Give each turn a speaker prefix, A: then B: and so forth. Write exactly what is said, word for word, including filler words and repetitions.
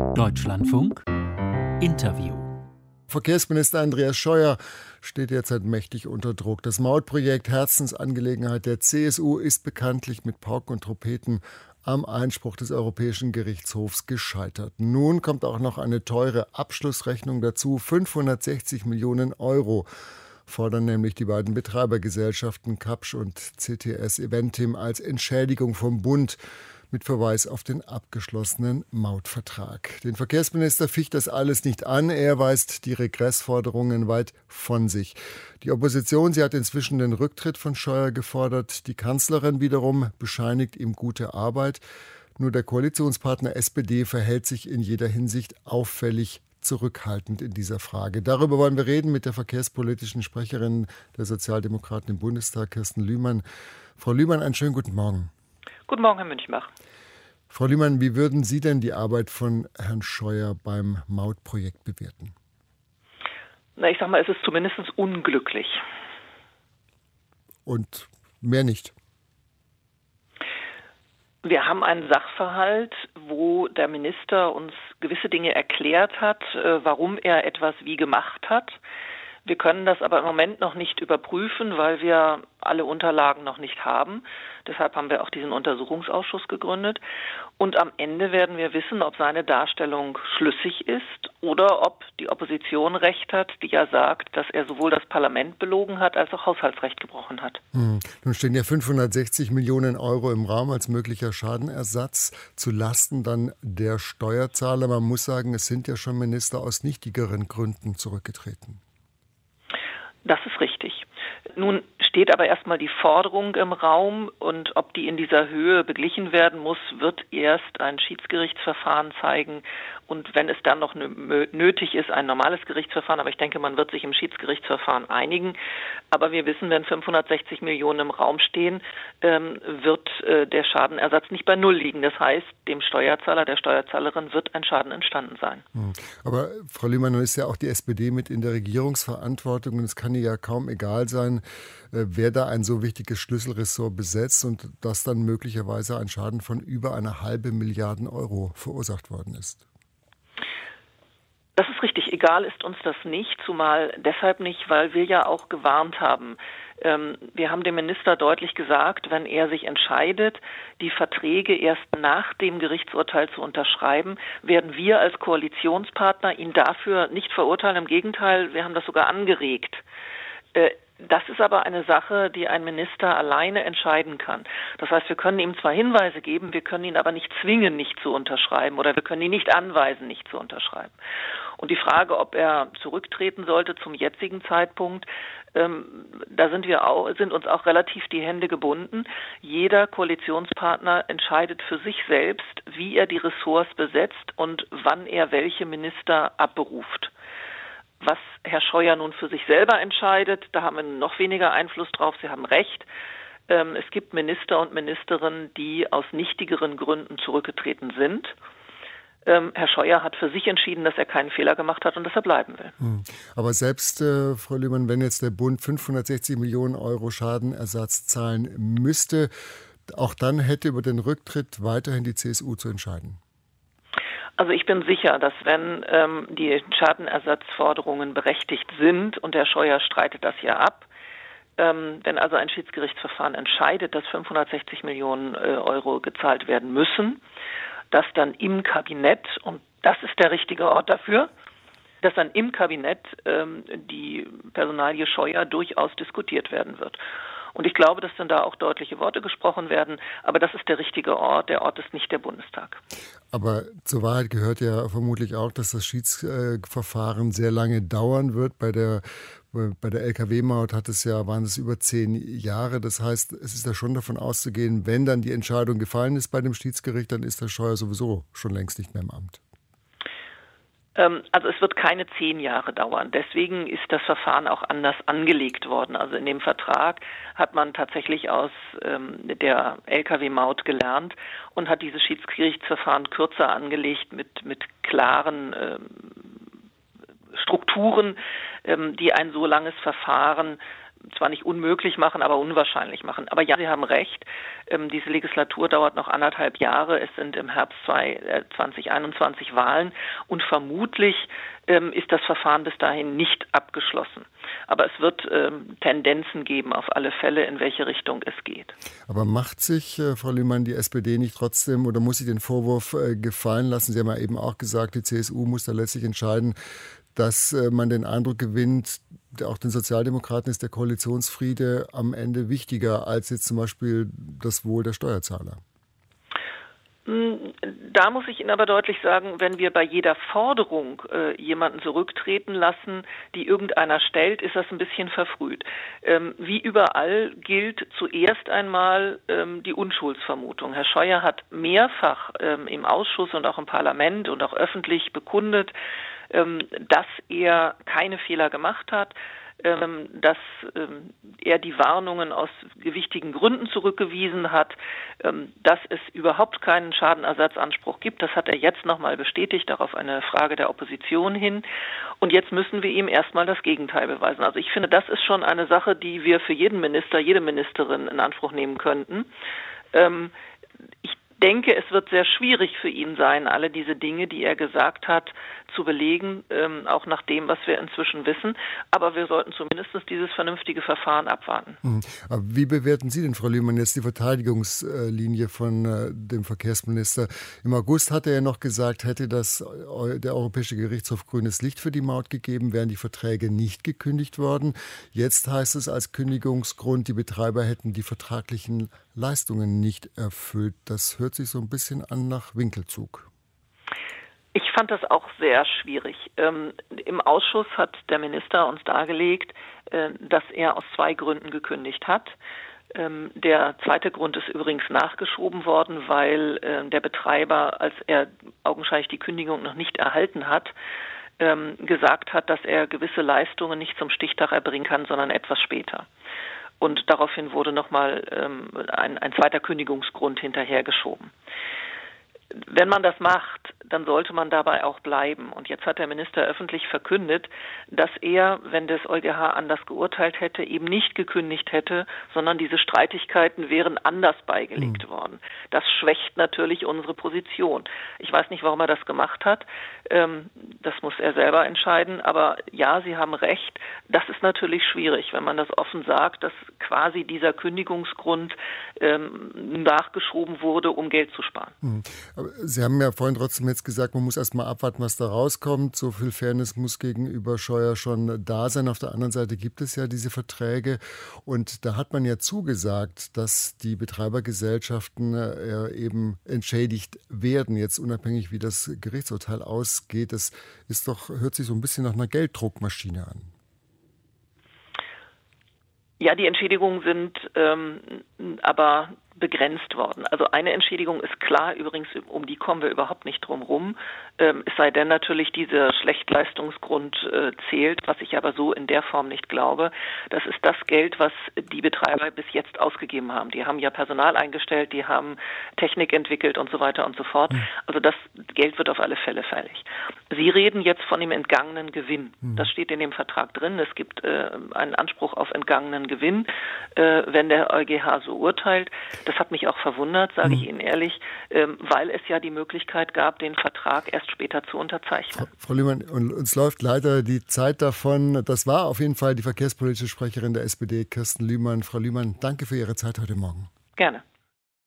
A: Deutschlandfunk Interview.
B: Verkehrsminister Andreas Scheuer steht derzeit mächtig unter Druck. Das Mautprojekt, Herzensangelegenheit der C S U, ist bekanntlich mit Pauken und Trompeten am Einspruch des Europäischen Gerichtshofs gescheitert. Nun kommt auch noch eine teure Abschlussrechnung dazu. fünfhundertsechzig Millionen Euro fordern nämlich die beiden Betreibergesellschaften Kapsch und C T S Eventim als Entschädigung vom Bund mit Verweis auf den abgeschlossenen Mautvertrag. Den Verkehrsminister ficht das alles nicht an. Er weist die Regressforderungen weit von sich. Die Opposition, sie hat inzwischen den Rücktritt von Scheuer gefordert. Die Kanzlerin wiederum bescheinigt ihm gute Arbeit. Nur der Koalitionspartner S P D verhält sich in jeder Hinsicht auffällig zurückhaltend in dieser Frage. Darüber wollen wir reden mit der verkehrspolitischen Sprecherin der Sozialdemokraten im Bundestag, Kirsten Lühmann. Frau Lühmann, einen schönen guten Morgen.
C: Guten Morgen, Herr Münchbach.
B: Frau Lühmann, wie würden Sie denn die Arbeit von Herrn Scheuer beim Mautprojekt bewerten?
C: Na, ich sag mal, es ist zumindest unglücklich.
B: Und mehr nicht?
C: Wir haben einen Sachverhalt, wo der Minister uns gewisse Dinge erklärt hat, warum er etwas wie gemacht hat. Wir können das aber im Moment noch nicht überprüfen, weil wir alle Unterlagen noch nicht haben. Deshalb haben wir auch diesen Untersuchungsausschuss gegründet. Und am Ende werden wir wissen, ob seine Darstellung schlüssig ist oder ob die Opposition recht hat, die ja sagt, dass er sowohl das Parlament belogen hat, als auch Haushaltsrecht gebrochen hat.
B: Hm. Nun stehen ja fünfhundertsechzig Millionen Euro im Raum als möglicher Schadenersatz zu Lasten dann der Steuerzahler. Man muss sagen, es sind ja schon Minister aus nichtigeren Gründen zurückgetreten.
C: Das ist richtig. Nun steht aber erstmal die Forderung im Raum, und ob die in dieser Höhe beglichen werden muss, wird erst ein Schiedsgerichtsverfahren zeigen. Und wenn es dann noch nötig ist, ein normales Gerichtsverfahren, aber ich denke, man wird sich im Schiedsgerichtsverfahren einigen. Aber wir wissen, wenn fünfhundertsechzig Millionen im Raum stehen, ähm, wird äh, der Schadenersatz nicht bei Null liegen. Das heißt, dem Steuerzahler, der Steuerzahlerin wird ein Schaden entstanden sein.
B: Aber Frau Lühmann, nun ist ja auch die S P D mit in der Regierungsverantwortung, und es kann ihr ja kaum egal sein, äh, wer da ein so wichtiges Schlüsselressort besetzt und dass dann möglicherweise ein Schaden von über eine halbe Milliarde Euro verursacht worden ist.
C: Das ist richtig. Egal ist uns das nicht, zumal deshalb nicht, weil wir ja auch gewarnt haben. Ähm, wir haben dem Minister deutlich gesagt, wenn er sich entscheidet, die Verträge erst nach dem Gerichtsurteil zu unterschreiben, werden wir als Koalitionspartner ihn dafür nicht verurteilen. Im Gegenteil, wir haben das sogar angeregt. Äh, Das ist aber eine Sache, die ein Minister alleine entscheiden kann. Das heißt, wir können ihm zwar Hinweise geben, wir können ihn aber nicht zwingen, nicht zu unterschreiben, oder wir können ihn nicht anweisen, nicht zu unterschreiben. Und die Frage, ob er zurücktreten sollte zum jetzigen Zeitpunkt, ähm, da sind wir auch, sind uns auch relativ die Hände gebunden. Jeder Koalitionspartner entscheidet für sich selbst, wie er die Ressorts besetzt und wann er welche Minister abberuft. Was Herr Scheuer nun für sich selber entscheidet, da haben wir noch weniger Einfluss drauf. Sie haben recht. Ähm, es gibt Minister und Ministerinnen, die aus nichtigeren Gründen zurückgetreten sind. Ähm, Herr Scheuer hat für sich entschieden, dass er keinen Fehler gemacht hat und dass er bleiben will.
B: Hm. Aber selbst, äh, Frau Lühmann, wenn jetzt der Bund fünfhundertsechzig Millionen Euro Schadenersatz zahlen müsste, auch dann hätte über den Rücktritt weiterhin die C S U zu entscheiden.
C: Also ich bin sicher, dass wenn ähm, die Schadenersatzforderungen berechtigt sind, und der Scheuer streitet das ja ab, ähm, wenn also ein Schiedsgerichtsverfahren entscheidet, dass fünfhundertsechzig Millionen äh, Euro gezahlt werden müssen, dass dann im Kabinett, und das ist der richtige Ort dafür, dass dann im Kabinett ähm, die Personalie Scheuer durchaus diskutiert werden wird. Und ich glaube, dass dann da auch deutliche Worte gesprochen werden. Aber das ist der richtige Ort. Der Ort ist nicht der Bundestag.
B: Aber zur Wahrheit gehört ja vermutlich auch, dass das Schiedsverfahren sehr lange dauern wird. Bei der, bei der L K W-Maut hat es ja, waren es über zehn Jahre. Das heißt, es ist ja schon davon auszugehen, wenn dann die Entscheidung gefallen ist bei dem Schiedsgericht, dann ist der Scheuer sowieso schon längst nicht mehr im Amt.
C: Also es wird keine zehn Jahre dauern. Deswegen ist das Verfahren auch anders angelegt worden. Also in dem Vertrag hat man tatsächlich aus ähm, der L K W-Maut gelernt und hat dieses Schiedsgerichtsverfahren kürzer angelegt mit, mit klaren ähm, Strukturen, ähm, die ein so langes Verfahren zwar nicht unmöglich machen, aber unwahrscheinlich machen. Aber ja, Sie haben recht, ähm, diese Legislatur dauert noch anderthalb Jahre. Es sind im Herbst zwanzig einundzwanzig Wahlen und vermutlich ähm, ist das Verfahren bis dahin nicht abgeschlossen. Aber es wird ähm, Tendenzen geben, auf alle Fälle, in welche Richtung es geht.
B: Aber macht sich, äh, Frau Lühmann, die S P D nicht trotzdem oder muss sie den Vorwurf äh, gefallen lassen? Sie haben ja eben auch gesagt, die C S U muss da letztlich entscheiden, dass äh, man den Eindruck gewinnt, auch den Sozialdemokraten ist der Koalitionsfriede am Ende wichtiger als jetzt zum Beispiel das Wohl der Steuerzahler.
C: Da muss ich Ihnen aber deutlich sagen, wenn wir bei jeder Forderung äh, jemanden zurücktreten lassen, die irgendeiner stellt, ist das ein bisschen verfrüht. Ähm, wie überall gilt zuerst einmal ähm, die Unschuldsvermutung. Herr Scheuer hat mehrfach ähm, im Ausschuss und auch im Parlament und auch öffentlich bekundet, ähm, dass er keine Fehler gemacht hat, dass er die Warnungen aus gewichtigen Gründen zurückgewiesen hat, dass es überhaupt keinen Schadenersatzanspruch gibt. Das hat er jetzt nochmal bestätigt, darauf eine Frage der Opposition hin. Und jetzt müssen wir ihm erstmal das Gegenteil beweisen. Also ich finde, das ist schon eine Sache, die wir für jeden Minister, jede Ministerin in Anspruch nehmen könnten. Ich denke, es wird sehr schwierig für ihn sein, alle diese Dinge, die er gesagt hat, zu belegen, ähm, auch nach dem, was wir inzwischen wissen. Aber wir sollten zumindest dieses vernünftige Verfahren abwarten.
B: Mhm. Aber wie bewerten Sie denn, Frau Lühmann, jetzt die Verteidigungslinie von äh, dem Verkehrsminister? Im August hat er ja noch gesagt, hätte das, äh, der Europäische Gerichtshof grünes Licht für die Maut gegeben, wären die Verträge nicht gekündigt worden. Jetzt heißt es als Kündigungsgrund, die Betreiber hätten die vertraglichen Leistungen nicht erfüllt. Das hört sich so ein bisschen an nach Winkelzug.
C: Ich fand das auch sehr schwierig. Ähm, im Ausschuss hat der Minister uns dargelegt, äh, dass er aus zwei Gründen gekündigt hat. Ähm, der zweite Grund ist übrigens nachgeschoben worden, weil äh, der Betreiber, als er augenscheinlich die Kündigung noch nicht erhalten hat, ähm, gesagt hat, dass er gewisse Leistungen nicht zum Stichtag erbringen kann, sondern etwas später. Und daraufhin wurde nochmal ähm, ein, ein zweiter Kündigungsgrund hinterhergeschoben. Wenn man das macht, dann sollte man dabei auch bleiben. Und jetzt hat der Minister öffentlich verkündet, dass er, wenn das EuGH anders geurteilt hätte, eben nicht gekündigt hätte, sondern diese Streitigkeiten wären anders beigelegt mhm. worden. Das schwächt natürlich unsere Position. Ich weiß nicht, warum er das gemacht hat. Ähm, das muss er selber entscheiden. Aber ja, Sie haben recht. Das ist natürlich schwierig, wenn man das offen sagt, dass quasi dieser Kündigungsgrund ähm, nachgeschoben wurde, um Geld zu sparen.
B: Mhm. Sie haben ja vorhin trotzdem jetzt gesagt, man muss erst mal abwarten, was da rauskommt. So viel Fairness muss gegenüber Scheuer schon da sein. Auf der anderen Seite gibt es ja diese Verträge. Und da hat man ja zugesagt, dass die Betreibergesellschaften äh, eben entschädigt werden, jetzt unabhängig, wie das Gerichtsurteil ausgeht. Das ist doch, hört sich so ein bisschen nach einer Gelddruckmaschine an.
C: Ja, die Entschädigungen sind ähm, aber begrenzt worden. Also eine Entschädigung ist klar, übrigens um die kommen wir überhaupt nicht drum rum, ähm, es sei denn natürlich dieser Schlechtleistungsgrund äh, zählt, was ich aber so in der Form nicht glaube. Das ist das Geld, was die Betreiber bis jetzt ausgegeben haben. Die haben ja Personal eingestellt, die haben Technik entwickelt und so weiter und so fort. Mhm. Also das Geld wird auf alle Fälle fällig. Sie reden jetzt von dem entgangenen Gewinn. Mhm. Das steht in dem Vertrag drin. Es gibt äh, einen Anspruch auf entgangenen Gewinn, äh, wenn der EuGH so urteilt. Das hat mich auch verwundert, sage ich Ihnen ehrlich, ähm, weil es ja die Möglichkeit gab, den Vertrag erst später zu unterzeichnen.
B: Frau, Frau Lühmann, uns läuft leider die Zeit davon. Das war auf jeden Fall die verkehrspolitische Sprecherin der S P D, Kirsten Lühmann. Frau Lühmann, danke für Ihre Zeit heute Morgen.
C: Gerne.